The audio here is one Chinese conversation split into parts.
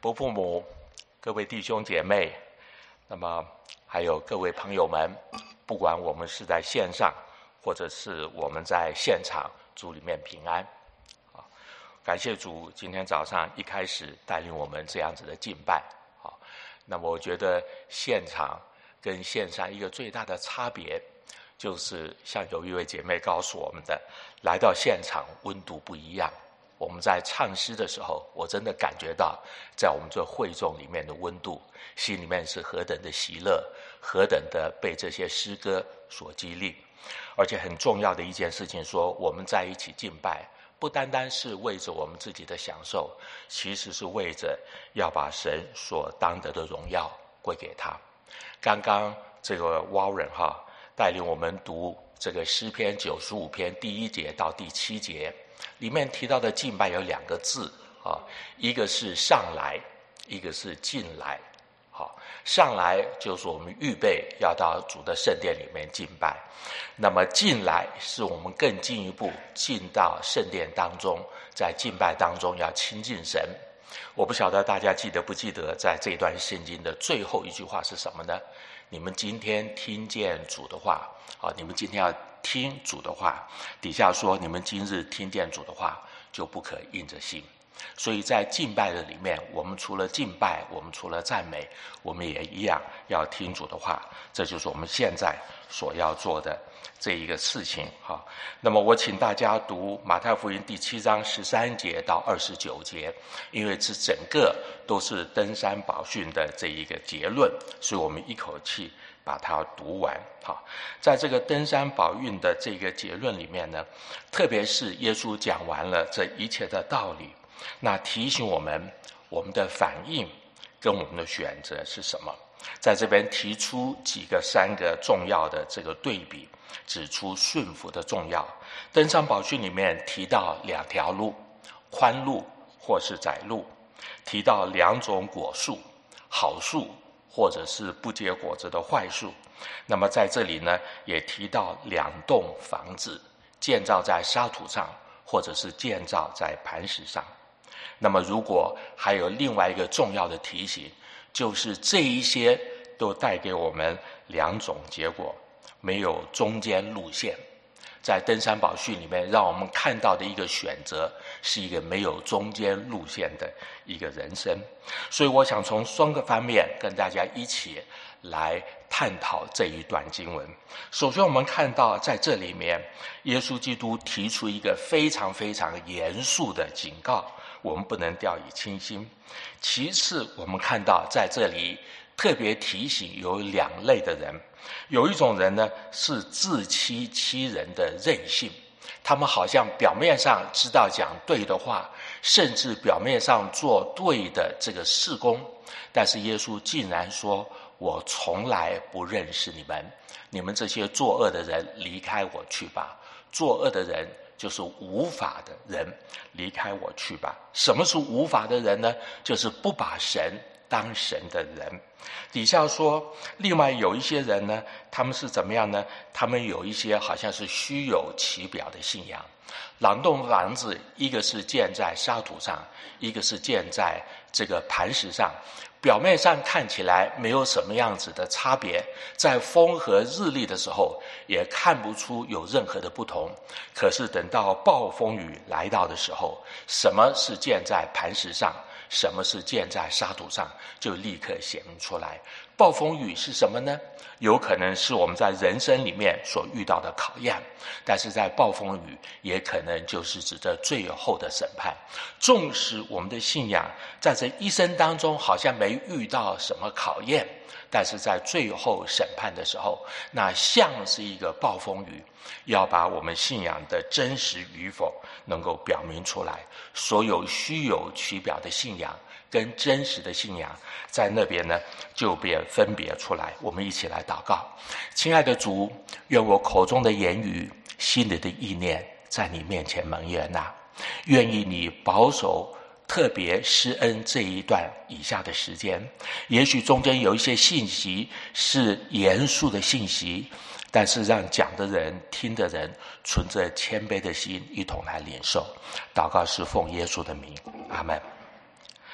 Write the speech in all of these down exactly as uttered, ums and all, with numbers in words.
伯父母、各位弟兄姐妹，那么还有各位朋友们，不管我们是在线上，或者是我们在现场，主里面平安。啊，感谢主，今天早上一开始带领我们这样子的敬拜。啊，那么我觉得现场跟线上一个最大的差别，就是像有一位姐妹告诉我们的，来到现场温度不一样。我们在唱诗的时候，我真的感觉到在我们这会众里面的温度，心里面是何等的喜乐，何等的被这些诗歌所激励。而且很重要的一件事情说，我们在一起敬拜，不单单是为着我们自己的享受，其实是为着要把神所当得的荣耀归给他。刚刚这个 Warren 哈带领我们读这个诗篇九十五篇第一节到第七节，里面提到的敬拜有两个字啊，一个是上来，一个是进来。好，上来就是我们预备要到主的圣殿里面敬拜，那么进来是我们更进一步进到圣殿当中，在敬拜当中要亲近神。我不晓得大家记得不记得，在这段圣经的最后一句话是什么呢？你们今天听见主的话，啊，你们今天要听主的话，底下说你们今日听见主的话，就不可硬着心。所以在敬拜的里面，我们除了敬拜，我们除了赞美，我们也一样要听主的话，这就是我们现在所要做的这一个事情。好，那么我请大家读马太福音第七章十三节到二十九节，因为这整个都是登山宝训的这一个结论，所以我们一口气把它读完。好，在这个登山宝训的这个结论里面呢，特别是耶稣讲完了这一切的道理，那提醒我们我们的反应跟我们的选择是什么。在这边提出几个三个重要的这个对比，指出顺服的重要。登山宝训里面提到两条路，宽路或是窄路，提到两种果树，好树或者是不结果子的坏树。那么在这里呢，也提到两栋房子，建造在沙土上或者是建造在磐石上。那么如果还有另外一个重要的提醒，就是这一些都带给我们两种结果，没有中间路线。在登山宝训里面让我们看到的一个选择，是一个没有中间路线的一个人生。所以我想从双个方面跟大家一起来探讨这一段经文。首先我们看到在这里面，耶稣基督提出一个非常非常严肃的警告，我们不能掉以轻心。其次我们看到在这里特别提醒有两类的人，有一种人呢是自欺欺人的任性，他们好像表面上知道讲对的话，甚至表面上做对的这个事工，但是耶稣竟然说，我从来不认识你们，你们这些作恶的人离开我去吧。作恶的人就是无法的人，离开我去吧。什么是无法的人呢？就是不把神当神的人。底下说另外有一些人呢，他们是怎么样呢？他们有一些好像是虚有其表的信仰。两栋房子，一个是建在沙土上，一个是建在这个磐石上，表面上看起来没有什么样子的差别，在风和日丽的时候也看不出有任何的不同。可是等到暴风雨来到的时候，什么是建在磐石上，什么是建在沙土上，就立刻显明出来。暴风雨是什么呢？有可能是我们在人生里面所遇到的考验，但是在暴风雨也可能就是指着最后的审判。纵使我们的信仰在这一生当中好像没遇到什么考验，但是在最后审判的时候，那像是一个暴风雨，要把我们信仰的真实与否能够表明出来。所有虚有其表的信仰跟真实的信仰在那边呢就被分别出来。我们一起来祷告。亲爱的主，愿我口中的言语，心里的意念在你面前蒙悦纳，愿意你保守特别施恩这一段以下的时间。也许中间有一些信息是严肃的信息，但是让讲的人听的人存着谦卑的心一同来领受。祷告是奉耶稣的名，阿们。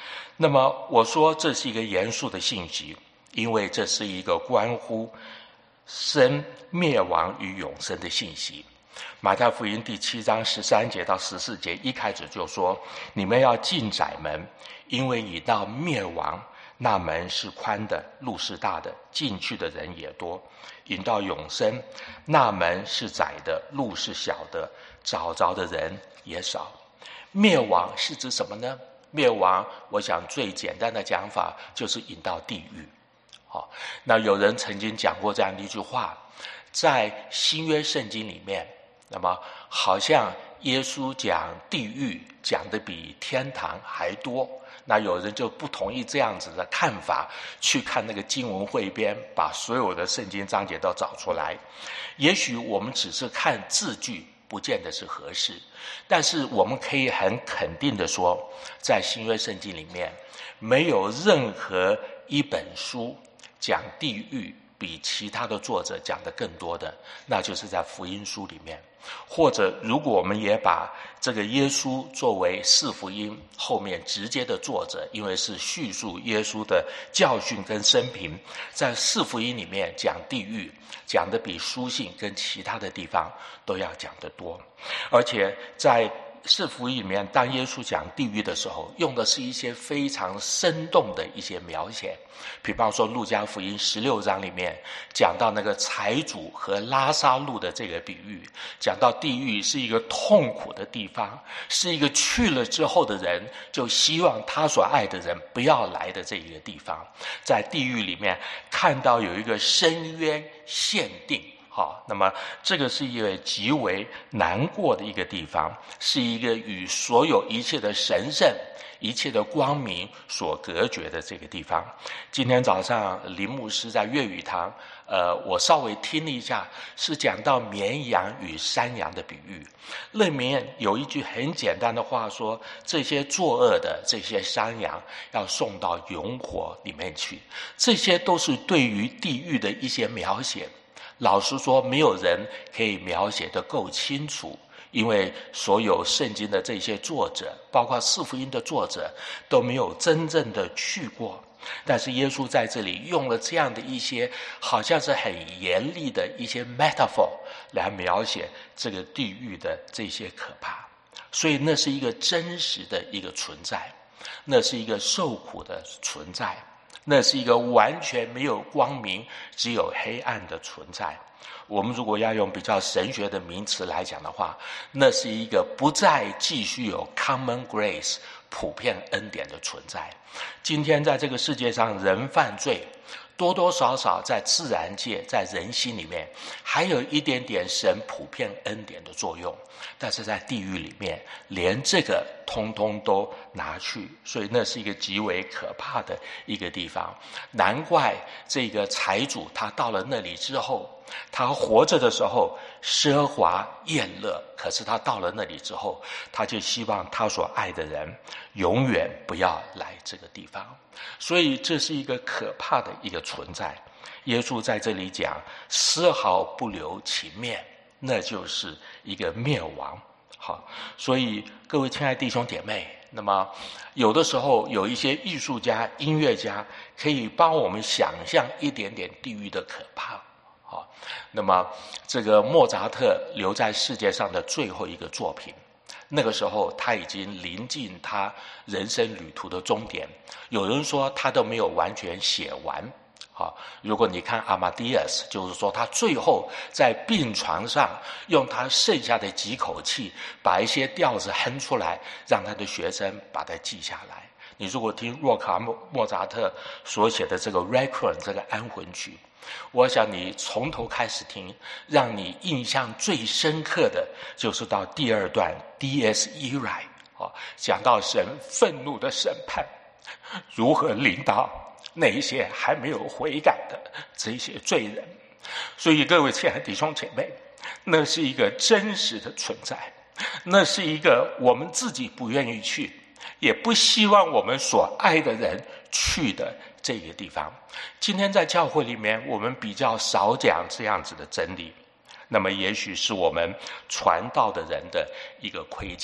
那么我说这是一个严肃的信息，因为这是一个关乎生灭亡与永生的信息。马太福音第七章十三节到十四节一开始就说，你们要进窄门，因为已到灭亡，那门是宽的，路是大的，进去的人也多；引到永生，那门是窄的，路是小的，找着的人也少。灭亡是指什么呢？灭亡我想最简单的讲法就是引到地狱。好，那有人曾经讲过这样的一句话，在新约圣经里面，那么好像耶稣讲地狱讲的比天堂还多。那有人就不同意这样子的看法，去看那个经文汇编，把所有的圣经章节都找出来。也许我们只是看字句，不见得是合适，但是我们可以很肯定的说，在新约圣经里面，没有任何一本书讲地狱比其他的作者讲的更多的，那就是在福音书里面。或者如果我们也把这个耶稣作为四福音后面直接的作者，因为是叙述耶稣的教训跟生平，在四福音里面讲地狱讲的比书信跟其他的地方都要讲得多。而且在四福音里面，当耶稣讲地狱的时候，用的是一些非常生动的一些描写。比方说路加福音十六章里面讲到那个财主和拉撒路的这个比喻，讲到地狱是一个痛苦的地方，是一个去了之后的人就希望他所爱的人不要来的这一个地方。在地狱里面看到有一个深渊限定，好，那么这个是一个极为难过的一个地方，是一个与所有一切的神圣、一切的光明所隔绝的这个地方。今天早上林牧师在粤语堂，呃，我稍微听了一下，是讲到绵羊与山羊的比喻。里面有一句很简单的话说，这些作恶的这些山羊要送到永火里面去。这些都是对于地狱的一些描写。老实说，没有人可以描写得够清楚，因为所有圣经的这些作者，包括四福音的作者，都没有真正的去过。但是耶稣在这里用了这样的一些好像是很严厉的一些 metaphor 来描写这个地狱的这些可怕，所以那是一个真实的一个存在，那是一个受苦的存在，那是一个完全没有光明只有黑暗的存在。我们如果要用比较神学的名词来讲的话，那是一个不再继续有 common grace 普遍恩典的存在。今天在这个世界上，人犯罪多多少少在自然界在人心里面还有一点点神普遍恩典的作用，但是在地狱里面连这个通通都拿去，所以那是一个极为可怕的一个地方。难怪这个财主他到了那里之后，他活着的时候奢华宴乐，可是他到了那里之后，他就希望他所爱的人永远不要来这个地方。所以这是一个可怕的一个存在。耶稣在这里讲丝毫不留情面，那就是一个灭亡。好，所以各位亲爱的弟兄姐妹，那么有的时候有一些艺术家、音乐家可以帮我们想象一点点地狱的可怕。好，那么这个莫扎特留在世界上的最后一个作品，那个时候他已经临近他人生旅途的终点，有人说他都没有完全写完。好，如果你看阿马迪亚斯，就是说他最后在病床上用他剩下的几口气把一些调子哼出来，让他的学生把它记下来。你如果听洛卡莫莫扎特所写的这个 Requiem 这个安魂曲，我想你从头开始听，让你印象最深刻的就是到第二段 Dies Irae， 讲到神愤怒的审判如何临到那一些还没有悔改的这些罪人。所以各位亲爱的弟兄姐妹，那是一个真实的存在，那是一个我们自己不愿意去，也不希望我们所爱的人去的这个地方。今天在教会里面我们比较少讲这样子的真理，那么也许是我们传道的人的一个亏欠。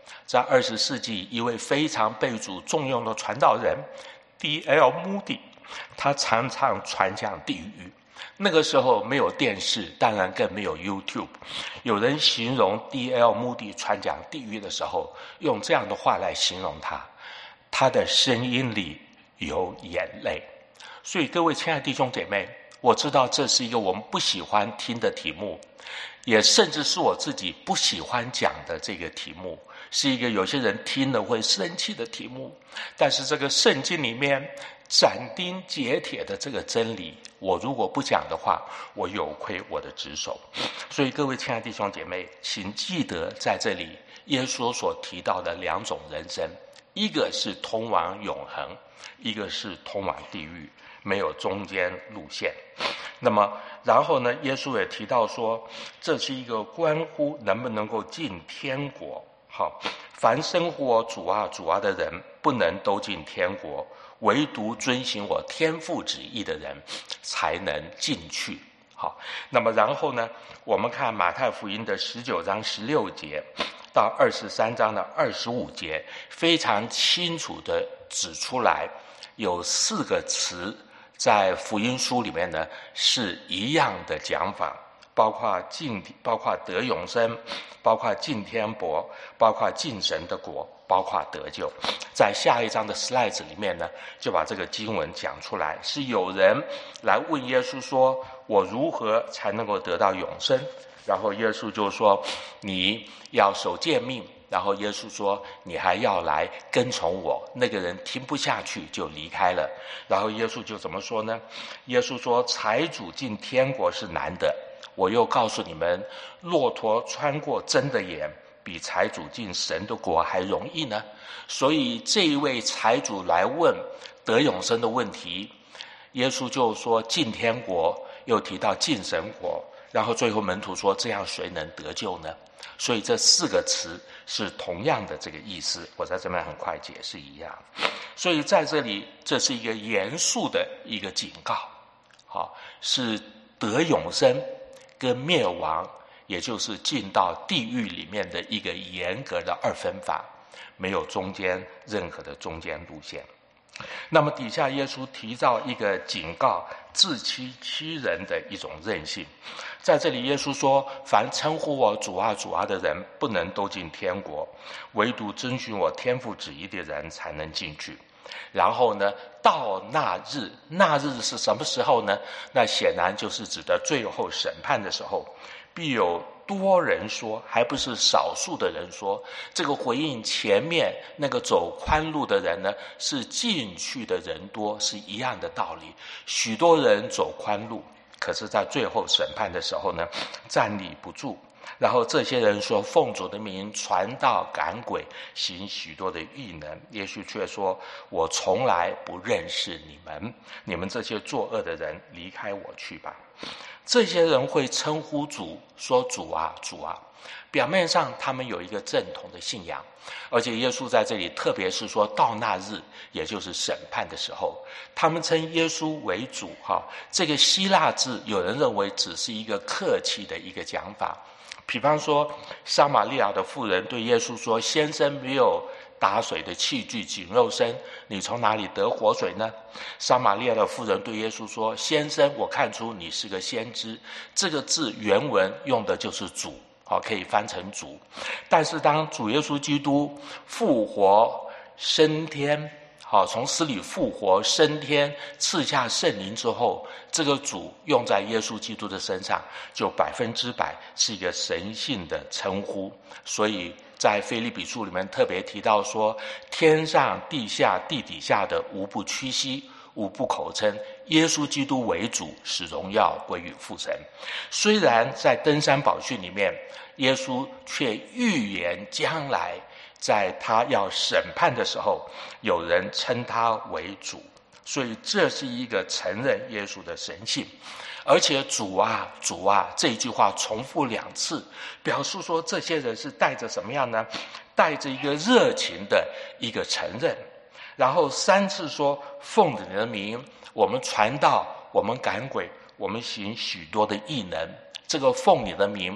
在二十世纪，一位非常被主重用的传道人 D L Moody， 他常常传讲地狱。那个时候没有电视，当然更没有 YouTube。 有人形容 D L Moody 传讲地狱的时候，用这样的话来形容他：他的声音里有眼泪。所以各位亲爱的弟兄姐妹，我知道这是一个我们不喜欢听的题目，也甚至是我自己不喜欢讲的这个题目，是一个有些人听了会生气的题目。但是这个圣经里面斩钉截铁的这个真理，我如果不讲的话，我有亏我的职守。所以各位亲爱的弟兄姐妹，请记得在这里耶稣所提到的两种人生，一个是通往永恒，一个是通往地狱，没有中间路线。那么然后呢，耶稣也提到说，这是一个关乎能不能够进天国。好，凡生活主啊主啊的人，不能都进天国，唯独遵行我天父旨意的人才能进去。好，那么然后呢，我们看马太福音的十九章十六节到二十三章的二十五节，非常清楚的指出来，有四个词在福音书里面呢是一样的讲法，包括进，包括得永生，包括进天国，包括进神的国，包括得救。在下一章的 slides 里面呢，就把这个经文讲出来，是有人来问耶稣说，我如何才能够得到永生？然后耶稣就说，你要守诫命。然后耶稣说，你还要来跟从我。那个人听不下去就离开了。然后耶稣就怎么说呢？耶稣说，财主进天国是难的，我又告诉你们，骆驼穿过针的眼，比财主进神的国还容易呢。所以这一位财主来问得永生的问题，耶稣就说进天国，又提到进神国，然后最后门徒说，这样谁能得救呢？所以这四个词是同样的这个意思，我在这边很快解释一样。所以在这里，这是一个严肃的一个警告，好，是得永生跟灭亡，也就是进到地狱里面的一个严格的二分法，没有中间任何的中间路线。那么底下耶稣提到一个警告自欺欺人的一种任性。在这里耶稣说，凡称呼我主啊主啊的人，不能都进天国，唯独遵循我天父旨意的人才能进去。然后呢，到那日，那日是什么时候呢？那显然就是指的最后审判的时候，必有多人说，还不是少数的人说。这个回应前面那个走宽路的人呢，是进去的人多，是一样的道理。许多人走宽路，可是在最后审判的时候呢，站立不住。然后这些人说，奉主的名传道赶鬼，行许多的异能。耶稣却说，我从来不认识你们，你们这些作恶的人，离开我去吧。这些人会称呼主，说主啊主啊，表面上他们有一个正统的信仰，而且耶稣在这里特别是说到那日，也就是审判的时候，他们称耶稣为主。哈，这个希腊字有人认为只是一个客气的一个讲法。比方说，撒玛利亚的妇人对耶稣说，先生没有打水的器具，井肉深，你从哪里得活水呢？撒玛利亚的妇人对耶稣说，先生，我看出你是个先知。这个字原文用的就是主，好，可以翻成主。但是当主耶稣基督复活升天，好，从死里复活升天，赐下圣灵之后，这个主用在耶稣基督的身上，就百分之百是一个神性的称呼。所以在腓立比书里面特别提到说，天上地下地底下的无不屈膝，无不口称耶稣基督为主，使荣耀归于父神。虽然在登山宝训里面，耶稣却预言将来在他要审判的时候，有人称他为主。所以这是一个承认耶稣的神性。而且主啊主啊这一句话重复两次，表示说这些人是带着什么样呢？带着一个热情的一个承认。然后三次说，奉你的名我们传道，我们赶鬼，我们行许多的异能。这个奉你的名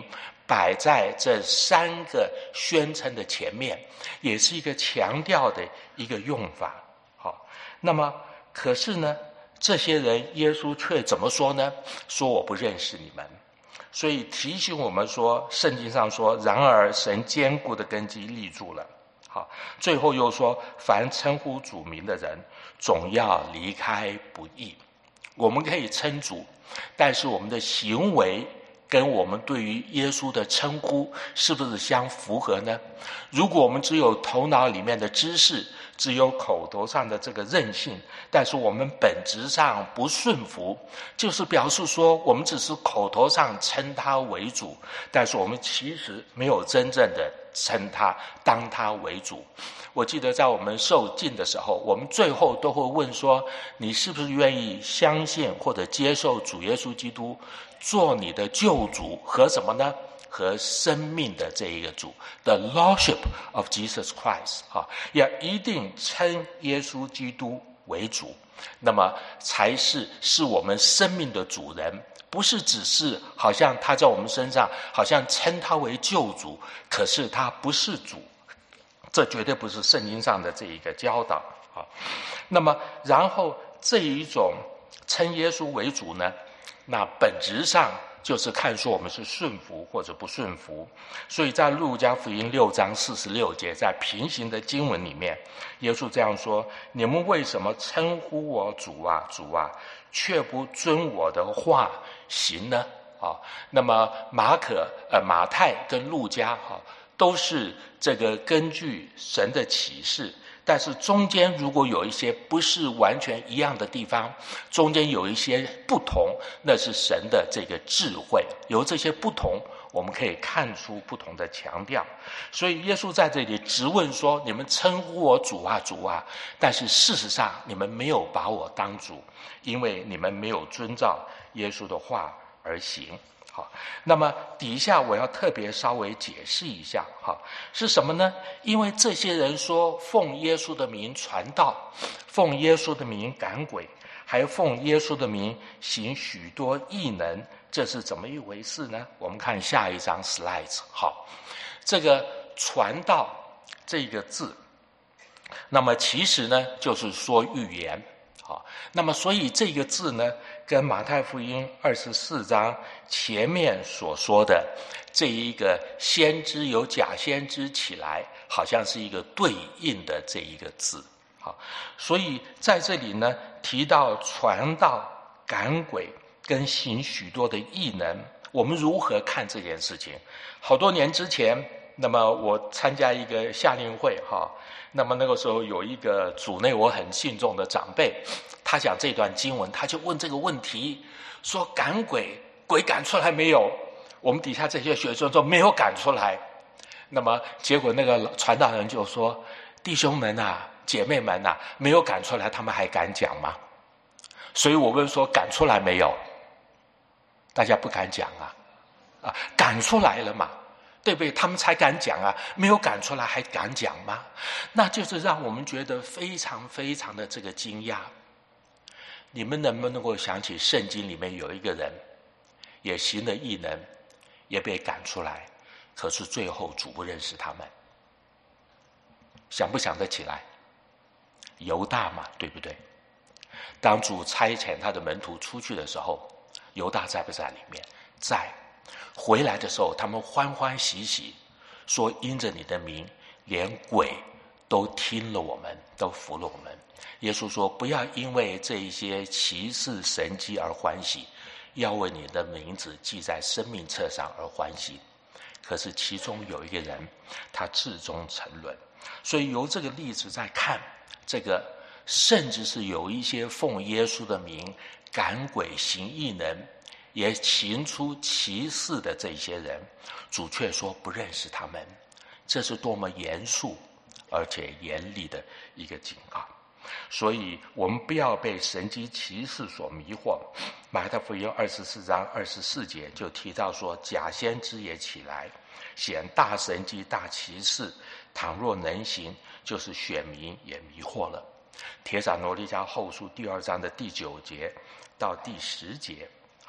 摆在这三个宣称的前面，也是一个强调的一个用法。好，那么可是呢，这些人耶稣却怎么说呢？说我不认识你们。所以提醒我们说，圣经上说，然而神坚固的根基立住了。好，最后又说，凡称呼主名的人，总要离开不义。我们可以称主，但是我们的行为跟我们对于耶稣的称呼是不是相符合呢？如果我们只有头脑里面的知识，只有口头上的这个任性，但是我们本质上不顺服，就是表示说我们只是口头上称他为主，但是我们其实没有真正的称他当他为主。我记得在我们受浸的时候，我们最后都会问说，你是不是愿意相信或者接受主耶稣基督做你的救主和什么呢？和生命的这一个主 The Lordship of Jesus Christ 啊，要一定称耶稣基督为主，那么才是是我们生命的主人，不是只是好像他在我们身上好像称他为救主，可是他不是主，这绝对不是圣经上的这一个教导啊。那么然后这一种称耶稣为主呢，那本质上就是看说我们是顺服或者不顺服。所以在路加福音六章四十六节，在平行的经文里面，耶稣这样说，你们为什么称呼我主啊主啊，却不遵我的话行呢？啊，那么马可呃马太跟路加哈、啊、都是这个根据神的启示，但是中间如果有一些不是完全一样的地方，中间有一些不同，那是神的这个智慧，由这些不同我们可以看出不同的强调。所以耶稣在这里直问说，你们称呼我主啊主啊，但是事实上你们没有把我当主，因为你们没有遵照耶稣的话而行。好，那么底下我要特别稍微解释一下，哈，是什么呢？因为这些人说奉耶稣的名传道，奉耶稣的名赶鬼，还奉耶稣的名行许多异能，这是怎么一回事呢？我们看下一张 slides。 好，这个传道这个字，那么其实呢就是说预言。好，那么所以这个字呢，跟马太福音二十四章前面所说的这一个先知有假先知起来，好像是一个对应的这一个字。好，所以在这里呢提到传道、赶鬼跟行许多的异能，我们如何看这件事情？好多年之前，那么我参加一个夏令会哈，那么那个时候有一个组内我很信重的长辈，他讲这段经文，他就问这个问题，说赶鬼，鬼赶出来没有？我们底下这些学生说没有赶出来。那么结果那个传道人就说，弟兄们啊，姐妹们啊，没有赶出来他们还敢讲吗？所以我问说赶出来没有？大家不敢讲啊，啊，赶出来了嘛，对不对？他们才敢讲啊，没有赶出来还敢讲吗？那就是让我们觉得非常非常的这个惊讶。你们能不能够想起圣经里面有一个人也行了异能，也被赶出来，可是最后主不认识他们？想不想得起来？犹大嘛，对不对？当主差遣他的门徒出去的时候，犹大在不在里面？在。回来的时候他们欢欢喜喜说，因着你的名连鬼都听了我们，都服了我们。耶稣说，不要因为这一些奇事神迹而欢喜，要为你的名字记在生命册上而欢喜。可是其中有一个人，他至终沉沦。所以由这个例子再看，这个甚至是有一些奉耶稣的名赶鬼行异能，也行出奇事的这些人，主却说不认识他们。这是多么严肃而且严厉的一个警告。所以我们不要被神迹奇事所迷惑。马太福音二十四章二十四节就提到说，假先知也起来显大神迹大奇事，倘若能行，就是选民也迷惑了。帖撒罗尼迦后书第二章的第九节到第十节，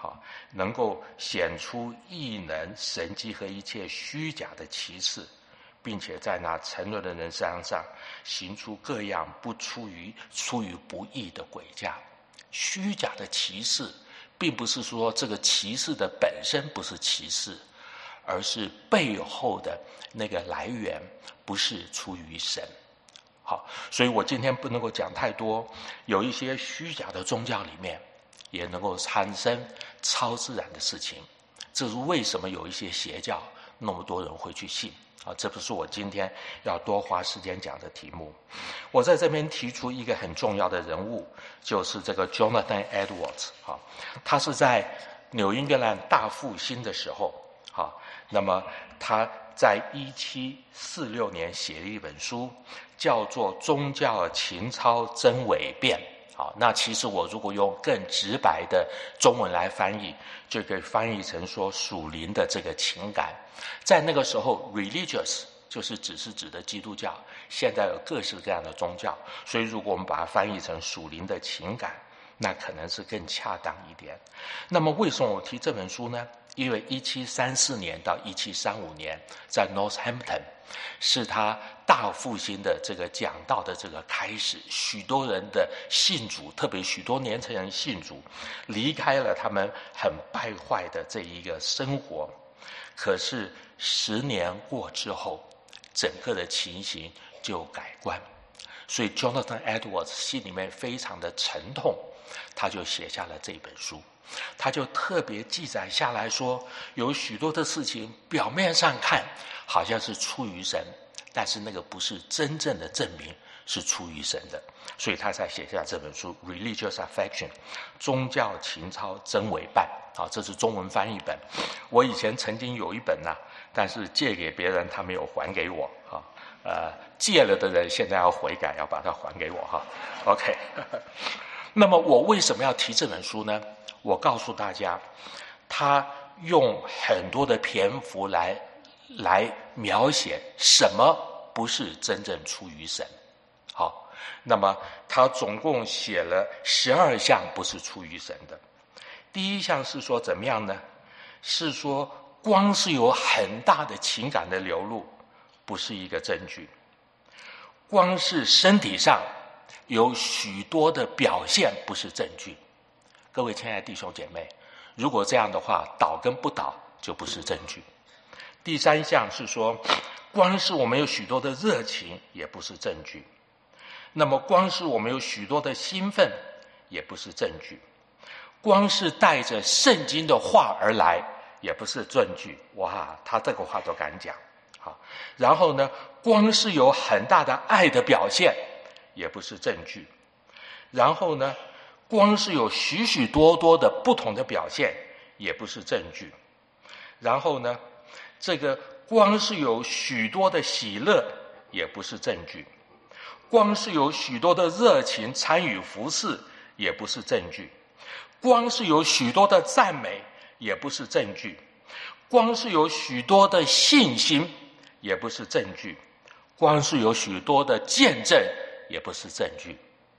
好，能够显出异能、神迹和一切虚假的奇事，并且在那沉沦的人身上行出各样不出于出于不义的诡诈。虚假的奇事，并不是说这个奇事的本身不是奇事，而是背后的那个来源不是出于神。好，所以我今天不能够讲太多，有一些虚假的宗教里面也能够产生超自然的事情，这是为什么有一些邪教那么多人会去信啊？这不是我今天要多花时间讲的题目。我在这边提出一个很重要的人物，就是这个 Jonathan Edwards 啊，他是在纽英格兰大复兴的时候啊，那么他在一七四六年写了一本书，叫做《宗教情操真伪辩》。好，那其实我如果用更直白的中文来翻译，就可以翻译成说属灵的这个情感。在那个时候 religious 就是只是指的基督教，现在有各式各样的宗教，所以如果我们把它翻译成属灵的情感，那可能是更恰当一点。那么为什么我提这本书呢？因为一七三四年到一七三五年在 Northampton 是他大复兴的这个讲道的这个开始，许多人的信主，特别许多年轻人信主，离开了他们很败坏的这一个生活。可是十年过之后，整个的情形就改观，所以 Jonathan Edwards 心里面非常的沉痛，他就写下了这本书。他就特别记载下来说，有许多的事情表面上看好像是出于神，但是那个不是真正的证明是出于神的，所以他才写下这本书 Religious Affection 宗教情操真伪办啊，这是中文翻译本。我以前曾经有一本啊，但是借给别人他没有还给我啊，呃，借了的人现在要悔改，要把它还给我哈。OK 那么我为什么要提这本书呢？我告诉大家，他用很多的篇幅来来描写什么不是真正出于神。好，那么他总共写了十二项不是出于神的。第一项是说怎么样呢？是说光是有很大的情感的流露不是一个证据，光是身体上有许多的表现不是证据。各位亲爱的弟兄姐妹，如果这样的话，倒跟不倒就不是证据。第三项是说，光是我们有许多的热情也不是证据，那么光是我们有许多的兴奋也不是证据，光是带着圣经的话而来也不是证据。哇，他这个话都敢讲。好，然后呢，光是有很大的爱的表现也不是证据，然后呢，光是有许许多多的不同的表现也不是证据，然后呢，这个光是有许多的喜乐也不是证据，光是有许多的热情参与服事也不是证据，光是有许多的赞美也不是证据，光是有许多的信心也不是证据，光是有许多的见证也不是证据。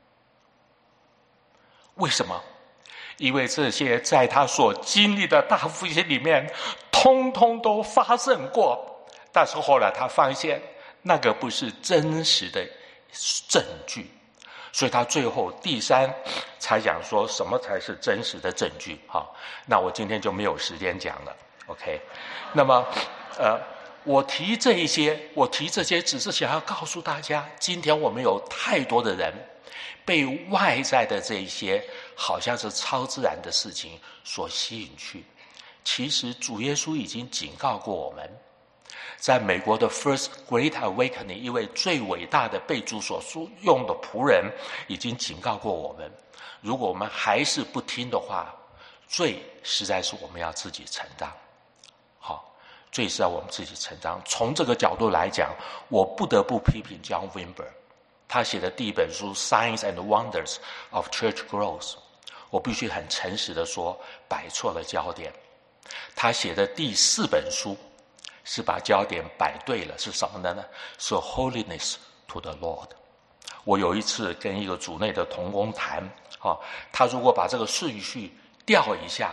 为什么？因为这些在他所经历的大复兴里面通通都发生过，但是后来他发现那个不是真实的证据，所以他最后第三才讲说什么才是真实的证据。好，那我今天就没有时间讲了。 OK， 那么呃，我提这一些我提这些只是想要告诉大家，今天我们有太多的人被外在的这一些好像是超自然的事情所吸引去。其实主耶稣已经警告过我们，在美国的 First Great Awakening 一位最伟大的被主所用的仆人已经警告过我们，如果我们还是不听的话，罪实在是我们要自己承担。好，罪是要我们自己承担。从这个角度来讲，我不得不批评 John Wimber，他写的第一本书 Signs and Wonders of Church Growth， 我必须很诚实的说，摆错了焦点。他写的第四本书是把焦点摆对了，是什么呢？是 Holiness to the Lord。 我有一次跟一个主内的同工谈，哦，他如果把这个顺序调一下，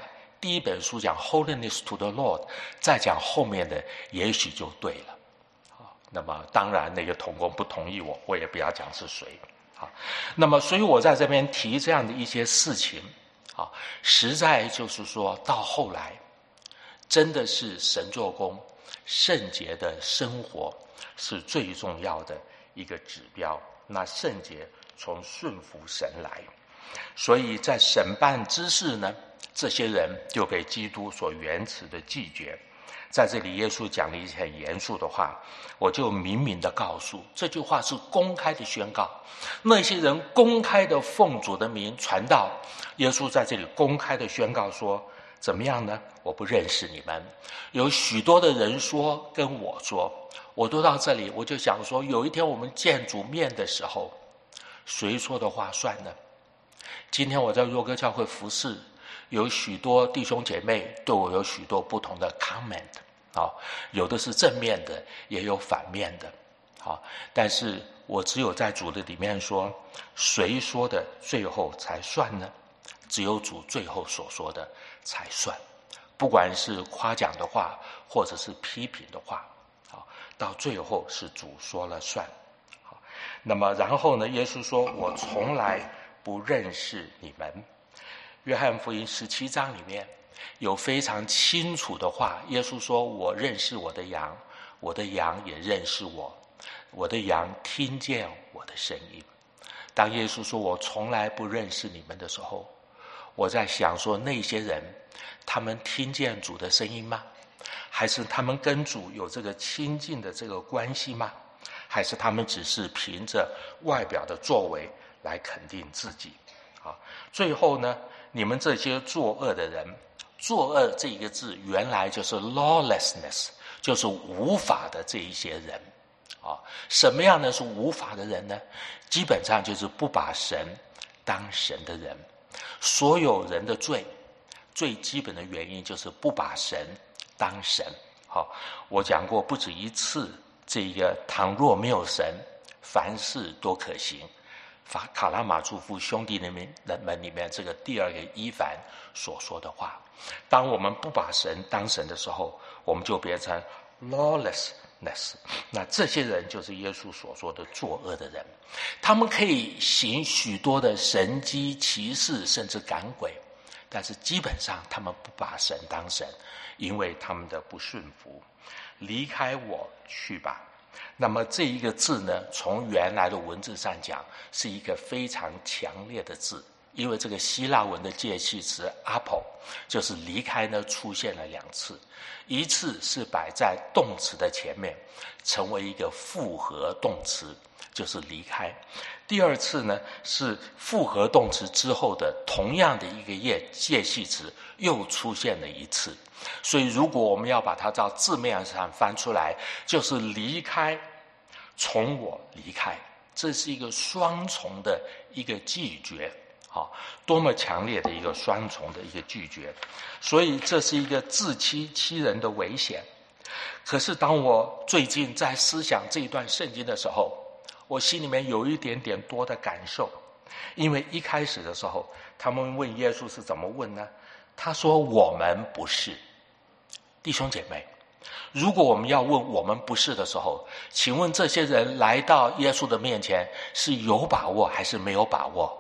第一本书讲 Holiness to the Lord， 再讲后面的也许就对了。那么当然那个同工不同意我，我也不要讲是谁。好，那么所以我在这边提这样的一些事情，好，实在就是说到后来，真的是神做工，圣洁的生活是最重要的一个指标。那圣洁从顺服神来，所以在审判之事呢，这些人就被基督所原始的拒绝。在这里耶稣讲了一些很严肃的话，我就明明的告诉，这句话是公开的宣告，那些人公开的奉主的名传道，耶稣在这里公开的宣告说，怎么样呢？我不认识你们。有许多的人说跟我说，我都到这里，我就想说，有一天我们见主面的时候，谁说的话算呢？今天我在若歌教会服侍，有许多弟兄姐妹对我有许多不同的 comment， 好，有的是正面的，也有反面的，好，但是我只有在主的里面说，谁说的最后才算呢？只有主最后所说的才算，不管是夸奖的话，或者是批评的话，好，到最后是主说了算。好，那么然后呢？耶稣说：“我从来不认识你们。”约翰福音十七章里面有非常清楚的话，耶稣说：“我认识我的羊，我的羊也认识我，我的羊听见我的声音。”当耶稣说我从来不认识你们的时候，我在想说，那些人他们听见主的声音吗？还是他们跟主有这个亲近的这个关系吗？还是他们只是凭着外表的作为来肯定自己？好，最后呢，你们这些作恶的人，作恶这一个字原来就是 lawlessness， 就是无法的这一些人啊。什么样的是无法的人呢？基本上就是不把神当神的人。所有人的罪最基本的原因就是不把神当神。好，我讲过不止一次，这个倘若没有神，凡事都可行。法卡拉马祝福兄弟人们里面这个第二个伊凡所说的话，当我们不把神当神的时候，我们就变成 lawlessness。 那这些人就是耶稣所说的作恶的人，他们可以行许多的神迹奇事，甚至赶鬼，但是基本上他们不把神当神，因为他们的不顺服。离开我去吧。那么这一个字呢，从原来的文字上讲是一个非常强烈的字，因为这个希腊文的介系词 apo 就是离开呢出现了两次，一次是摆在动词的前面，成为一个复合动词，就是离开。第二次呢是复合动词之后的同样的一个介系词又出现了一次。所以如果我们要把它照字面上翻出来，就是离开，从我离开，这是一个双重的一个拒绝，好，多么强烈的一个双重的一个拒绝。所以这是一个自欺欺人的危险。可是当我最近在思想这一段圣经的时候，我心里面有一点点多的感受。因为一开始的时候他们问耶稣是怎么问呢？他说我们不是。弟兄姐妹，如果我们要问我们不是的时候，请问这些人来到耶稣的面前是有把握还是没有把握？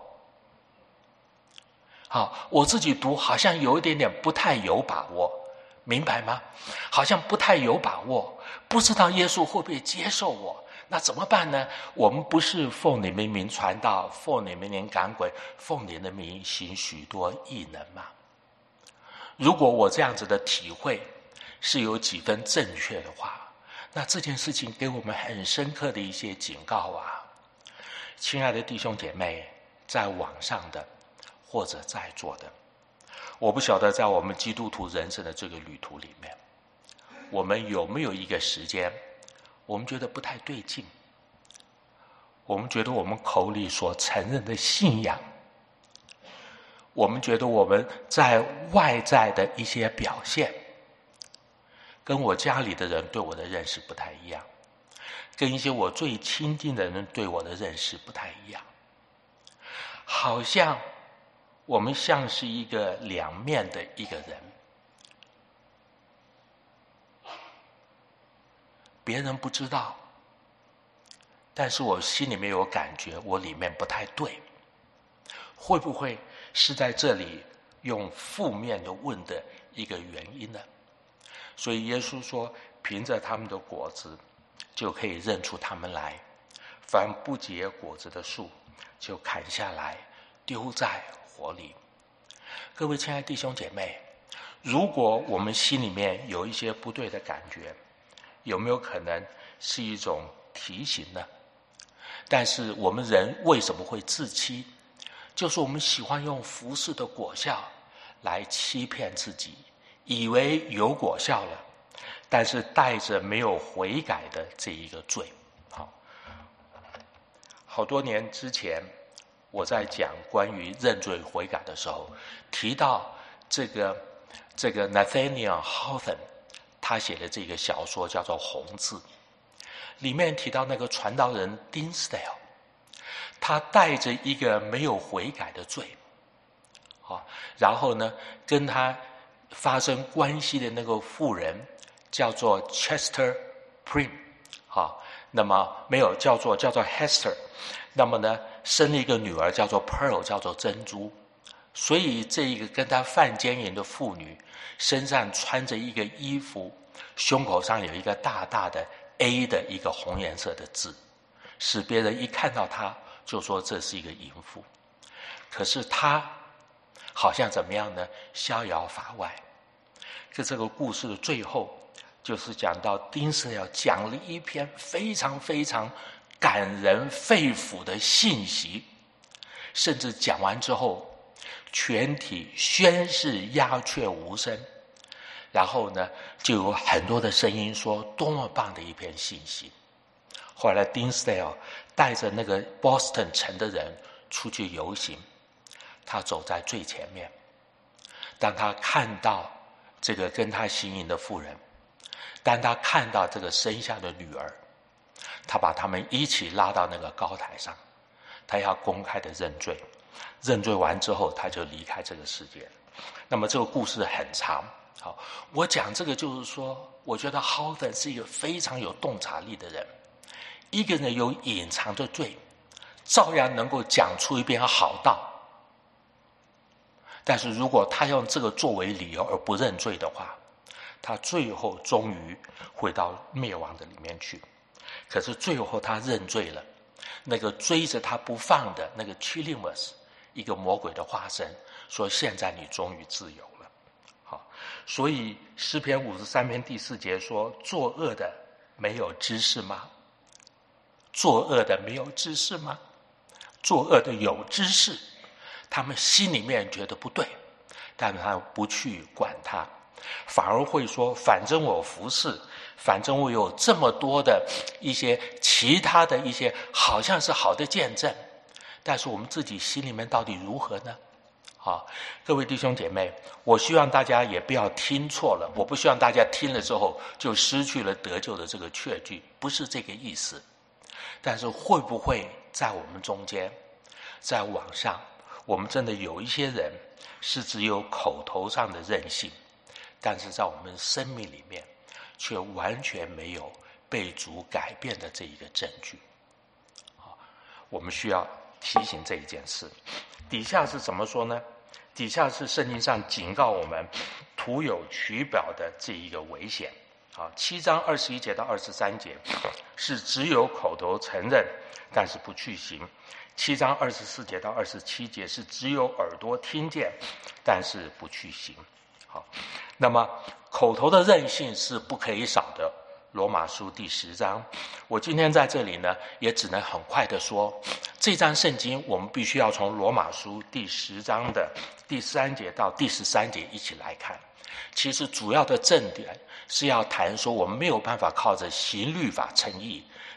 好，我自己读好像有一点点不太有把握，明白吗？好像不太有把握，不知道耶稣会不会接受我。那怎么办呢？我们不是奉你们名传道，奉你们名赶鬼，奉你的名行许多异能吗？如果我这样子的体会是有几分正确的话，那这件事情给我们很深刻的一些警告啊。亲爱的弟兄姐妹，在网上的或者在座的，我不晓得在我们基督徒人生的这个旅途里面，我们有没有一个时间我们觉得不太对劲，我们觉得我们口里所承认的信仰，我们觉得我们在外在的一些表现跟我家里的人对我的认识不太一样，跟一些我最亲近的人对我的认识不太一样，好像我们像是一个两面的一个人，别人不知道，但是我心里面有感觉，我里面不太对。会不会是在这里用负面的问的一个原因呢？所以耶稣说，凭着他们的果子就可以认出他们来，凡不结果子的树就砍下来丢在火里。各位亲爱的弟兄姐妹，如果我们心里面有一些不对的感觉，有没有可能是一种提醒呢？但是我们人为什么会自欺？就是我们喜欢用服事的果效来欺骗自己，以为有果效了，但是带着没有悔改的这一个罪。好，好多年之前我在讲关于认罪悔改的时候，提到这个这个 Nathaniel Hawthorne 他写的这个小说叫做《红字》，里面提到那个传道人 Dinsdale， 他带着一个没有悔改的罪，好，然后呢跟他发生关系的那个妇人叫做 Chester Prim， 好，那么没有叫做叫做 Hester， 那么呢生了一个女儿叫做 Pearl， 叫做珍珠。所以这一个跟他犯奸淫的妇女身上穿着一个衣服，胸口上有一个大大的 A 的一个红颜色的字，使别人一看到他就说这是一个淫妇。可是他好像怎么样呢？逍遥法外。在这个故事的最后，就是讲到丁斯要讲了一篇非常非常感人肺腑的信息，甚至讲完之后全体宣誓鸦雀无声，然后呢就有很多的声音说多么棒的一篇信息。后来 Dinsdale 带着那个 Boston 城的人出去游行，他走在最前面，当他看到这个跟他行淫的妇人，当他看到这个生下的女儿，他把他们一起拉到那个高台上，他要公开的认罪。认罪完之后他就离开这个世界。那么这个故事很长，好，我讲这个就是说，我觉得 Hawthorne 是一个非常有洞察力的人。一个人有隐藏的罪，照样能够讲出一篇好道，但是如果他用这个作为理由而不认罪的话，他最后终于会到灭亡的里面去。可是最后他认罪了，那个追着他不放的那个 Chilimus， 一个魔鬼的化身，说现在你终于自由了。好，所以诗篇五十三篇第四节说，作恶的没有知识吗？作恶的没有知识吗？作恶的有知识，他们心里面觉得不对，但他不去管他，反而会说反正我服侍，反正我有这么多的一些其他的一些好像是好的见证，但是我们自己心里面到底如何呢？好，各位弟兄姐妹，我希望大家也不要听错了，我不希望大家听了之后就失去了得救的这个确据，不是这个意思。但是会不会在我们中间，在网上，我们真的有一些人是只有口头上的任性，但是在我们生命里面却完全没有被主改变的这一个证据。我们需要提醒这一件事。底下是怎么说呢？底下是圣经上警告我们徒有取表的这一个危险。好，七章二十一节到二十三节是只有口头承认，但是不去行。七章二十四节到二十七节是只有耳朵听见，但是不去行。好，那么口头的任性是不可以少的。罗马书第十章，我今天在这里呢，也只能很快的说，这章圣经我们必须要从罗马书第十章的第三节到第十三节一起来看。其实主要的正点是要谈说，我们没有办法靠着行律法称义，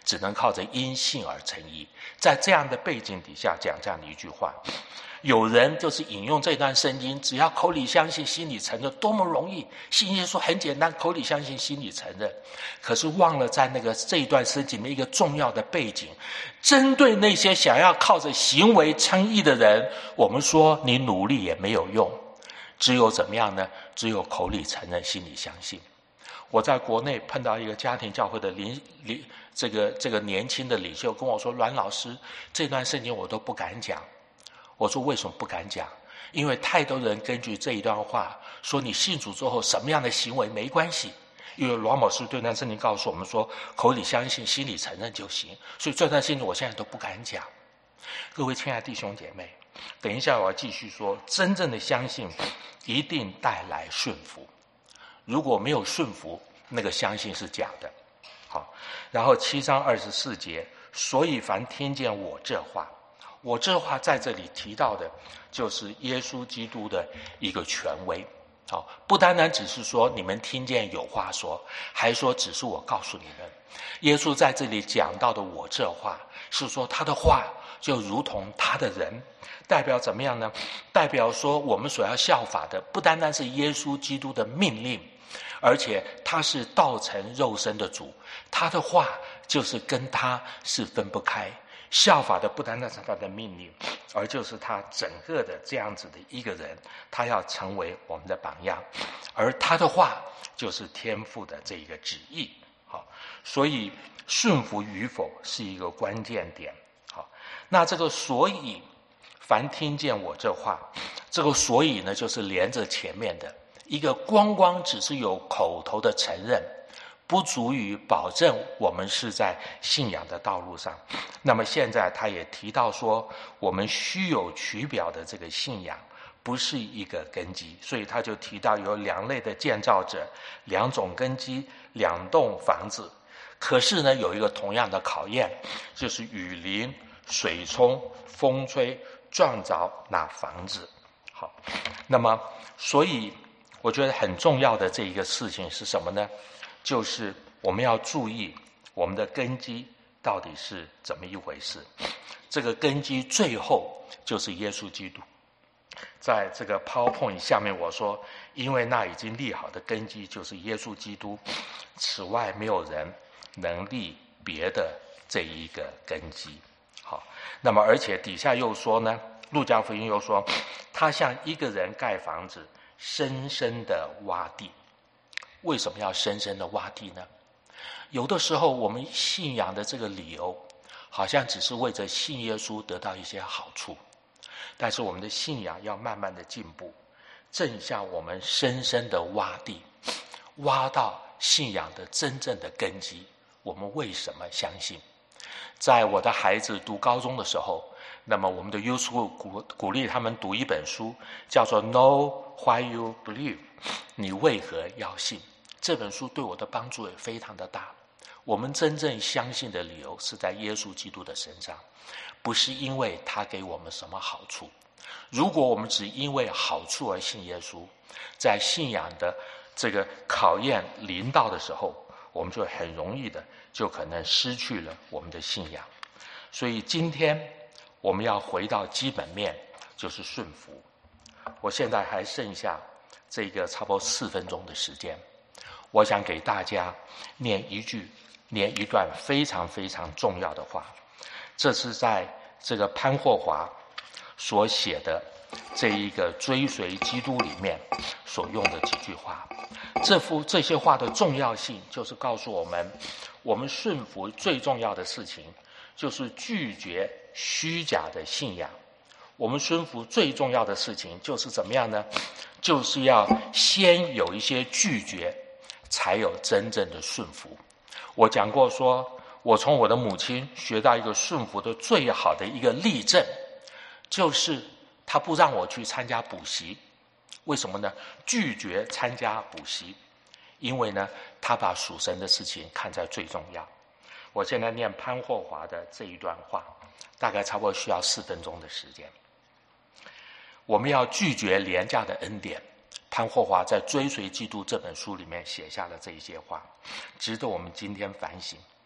只能靠着因信而称义。在这样的背景底下讲这样的一句话，有人就是引用这段圣经，只要口里相信心里承认，多么容易，信耶稣很简单，口里相信心里承认。可是忘了在那个这一段圣经里面一个重要的背景，针对那些想要靠着行为称义的人，我们说你努力也没有用，只有怎么样呢？只有口里承认，心里相信。我在国内碰到一个家庭教会的领领这个这个年轻的领袖跟我说，阮老师，这段圣经我都不敢讲。我说为什么不敢讲？因为太多人根据这一段话说，你信主之后什么样的行为没关系，因为阮老师对段圣经告诉我们说，口里相信，心里承认就行。所以这段圣经我现在都不敢讲。各位亲爱的弟兄姐妹，等一下我要继续说，真正的相信一定带来顺服。如果没有顺服，那个相信是假的。好，然后七章二十四节，所以凡听见我这话，我这话在这里提到的就是耶稣基督的一个权威。好，不单单只是说你们听见有话说，还说只是我告诉你们。耶稣在这里讲到的我这话，是说他的话就如同他的人，代表怎么样呢？代表说我们所要效法的不单单是耶稣基督的命令，而且他是道成肉身的主，他的话就是跟他是分不开。效法的不单单是他的命令，而就是他整个的这样子的一个人，他要成为我们的榜样，而他的话就是天父的这一个旨意。好，所以顺服与否是一个关键点。好，那这个所以凡听见我这话，这个所以呢，就是连着前面的一个，光光只是有口头的承认，不足以保证我们是在信仰的道路上。那么现在他也提到说，我们虚有其表的这个信仰不是一个根基，所以他就提到有两类的建造者，两种根基，两栋房子。可是呢，有一个同样的考验，就是雨淋、水冲、风吹，撞着那房子。好，那么所以我觉得很重要的这一个事情是什么呢？就是我们要注意我们的根基到底是怎么一回事。这个根基最后就是耶稣基督。在这个 PowerPoint 下面我说，因为那已经立好的根基就是耶稣基督，此外没有人能立别的这一个根基。好，那么而且底下又说呢，路加福音又说，他像一个人盖房子，深深的挖地。为什么要深深的挖地呢？有的时候我们信仰的这个理由好像只是为着信耶稣得到一些好处，但是我们的信仰要慢慢的进步，正像我们深深的挖地，挖到信仰的真正的根基。我们为什么相信？在我的孩子读高中的时候，那么我们的 Youth School 鼓鼓励他们读一本书，叫做 Know Why You Believe， 你为何要信？这本书对我的帮助也非常的大。我们真正相信的理由是在耶稣基督的身上，不是因为他给我们什么好处。如果我们只因为好处而信耶稣，在信仰的这个考验临到的时候，我们就很容易的就可能失去了我们的信仰。所以今天我们要回到基本面，就是顺服。我现在还剩下这个差不多四分钟的时间，我想给大家念一句念一段非常非常重要的话。这是在这个潘霍华所写的这一个追随基督里面所用的几句话。这幅这些话的重要性就是告诉我们，我们顺服最重要的事情就是拒绝虚假的信仰。我们顺服最重要的事情就是怎么样呢？就是要先有一些拒绝，才有真正的顺服。我讲过说，我从我的母亲学到一个顺服的最好的一个例证，就是她不让我去参加补习。为什么呢？拒绝参加补习，因为呢，她把属神的事情看在最重要。我现在念潘霍华的这一段话，大概差不多需要四分钟的时间。我们要拒绝廉价的恩典。潘霍华在《追随基督》这本书里面写下了这一些话，值得我们今天反省。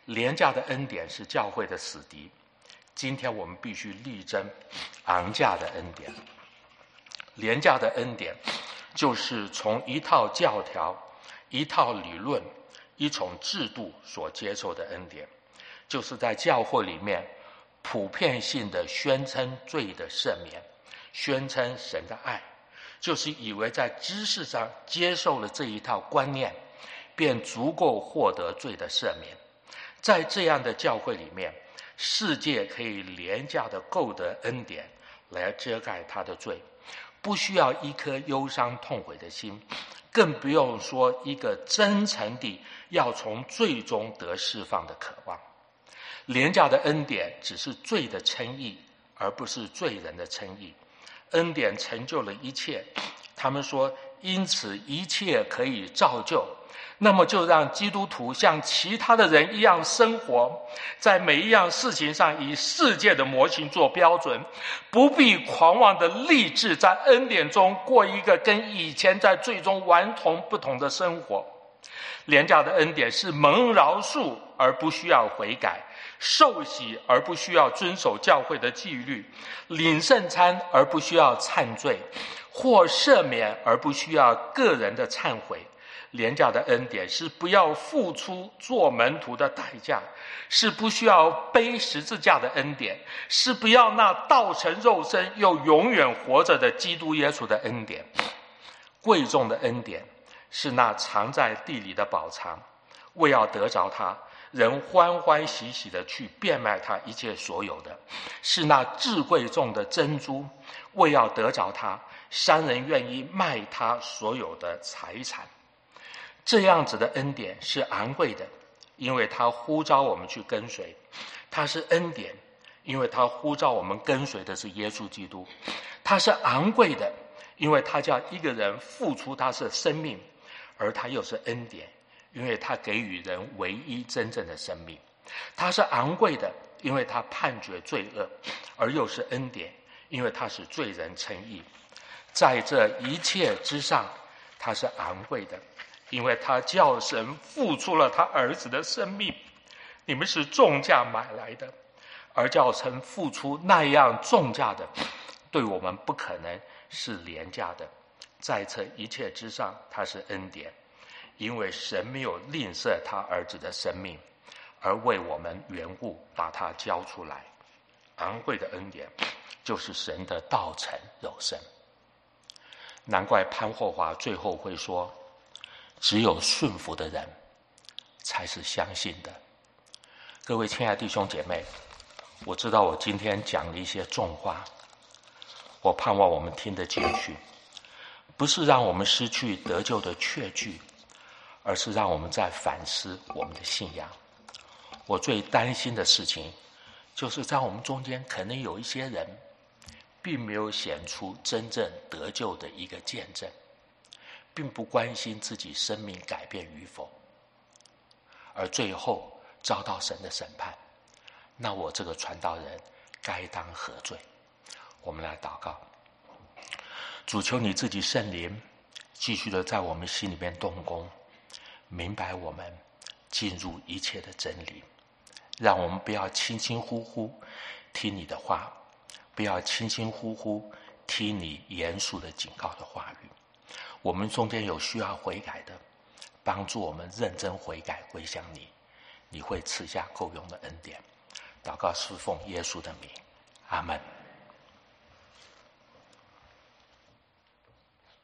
廉价的恩典是教会的死敌。今天我们必须力争昂价的恩典。廉价的恩典就是从一套教条、一套理论、一种制度所接受的恩典，就是在教会里面普遍性的宣称罪的赦免，宣称神的爱，就是以为在知识上接受了这一套观念，便足够获得罪的赦免。在这样的教会里面，世界可以廉价的购得恩典来遮盖他的罪，不需要一颗忧伤痛悔的心，更不用说一个真诚地要从罪中得释放的渴望。廉价的恩典只是罪的称义，而不是罪人的称义。恩典成就了一切，他们说因此一切可以造就，那么就让基督徒像其他的人一样生活，在每一样事情上以世界的模型做标准，不必狂妄的立志在恩典中过一个跟以前在罪中完全不同的生活。廉价的恩典是蒙饶恕而不需要悔改，受洗而不需要遵守教会的纪律，领圣餐而不需要忏罪，或赦免而不需要个人的忏悔。廉价的恩典是不要付出做门徒的代价，是不需要背十字架的恩典，是不要那道成肉身又永远活着的基督耶稣的恩典。贵重的恩典是那藏在地里的宝藏，为要得着它，人欢欢喜喜的去变卖他一切所有的，是那至贵重的珍珠，为要得着它，商人愿意卖他所有的财产。这样子的恩典是昂贵的，因为他呼召我们去跟随；他是恩典，因为他呼召我们跟随的是耶稣基督；他是昂贵的，因为他叫一个人付出他的生命，而他又是恩典，因为他给予人唯一真正的生命。他是昂贵的，因为他判决罪恶，而又是恩典，因为他使罪人称义。在这一切之上，他是昂贵的，因为他叫神付出了他儿子的生命，你们是重价买来的，而叫神付出那样重价的，对我们不可能是廉价的。在这一切之上，他是恩典，因为神没有吝啬他儿子的生命，而为我们缘故把他交出来。昂贵的恩典就是神的道成肉身。难怪潘霍华最后会说，只有顺服的人才是相信的。各位亲爱的弟兄姐妹，我知道我今天讲了一些重话，我盼望我们听得进去，不是让我们失去得救的确据，而是让我们在反思我们的信仰。我最担心的事情，就是在我们中间可能有一些人并没有显出真正得救的一个见证，并不关心自己生命改变与否，而最后遭到神的审判。那我这个传道人该当何罪？我们来祷告。主，求你自己圣灵继续的在我们心里面动工，明白我们，进入一切的真理，让我们不要轻轻忽忽听你的话，不要轻轻忽忽听你严肃的警告的话语。我们中间有需要悔改的，帮助我们认真悔改归向你，你会赐下够用的恩典。祷告侍奉耶稣的名，阿们。